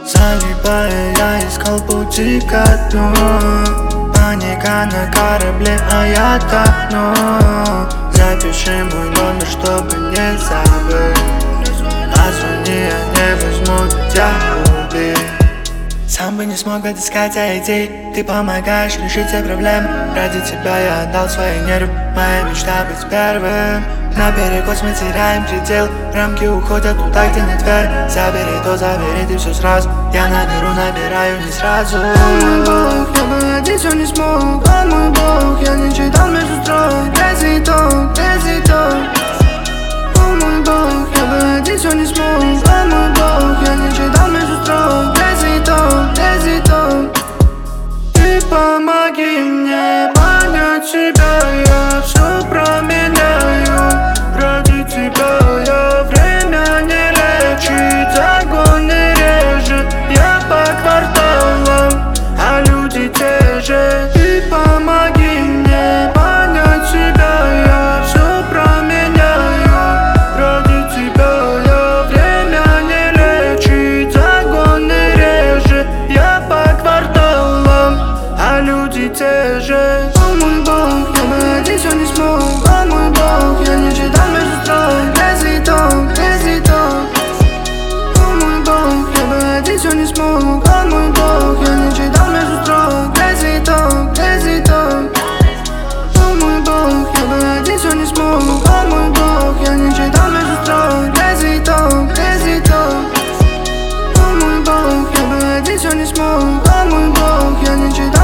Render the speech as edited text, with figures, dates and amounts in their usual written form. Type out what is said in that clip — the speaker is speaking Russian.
Залипая, я искал пути ко дну. Паника на корабле, а я тону. Запиши мой номер, чтобы не забыть. Позвони, я не возьму, ведь я убит. Сам бы не смог отыскать идей. Ты помогаешь решить все проблемы. Ради тебя я отдал свои нервы. Моя мечта быть первым. На перекос мы теряем предел. Рамки уходят туда, где нет дверь. Забери то, забери ты все сразу. Я набираю не сразу. О мой бог, я бы один все не смог. О мой бог, я не читал между строк. Грязь и ток, грязь и ток. О мой бог, я бы один все не смог. О мой бог, я не читал между строк. Грязь и ток, грязь и ток. Ты помоги мне понять себя, я все променяю. Ради тебя я время не лечит, огонь не режет. Я по кварталам, а люди те же. Ты помоги мне понять себя, я все променяю. Ради тебя я время не лечит, огонь не режет. Я по кварталам, а люди те же. О мой бог, я бы один все не смог. О мой бог, я не читал между строк. Грязь и ток, грязь и ток. О мой бог, я бы один все не смог. О мой бог, я не читал между строк. Грязь и ток, грязь и ток. О мой бог, я бы один все не смог. О мой бог, я не читал между строк. Грязь и ток, грязь и ток. О мой бог, я бы один все не смог. О мой бог, я не читал.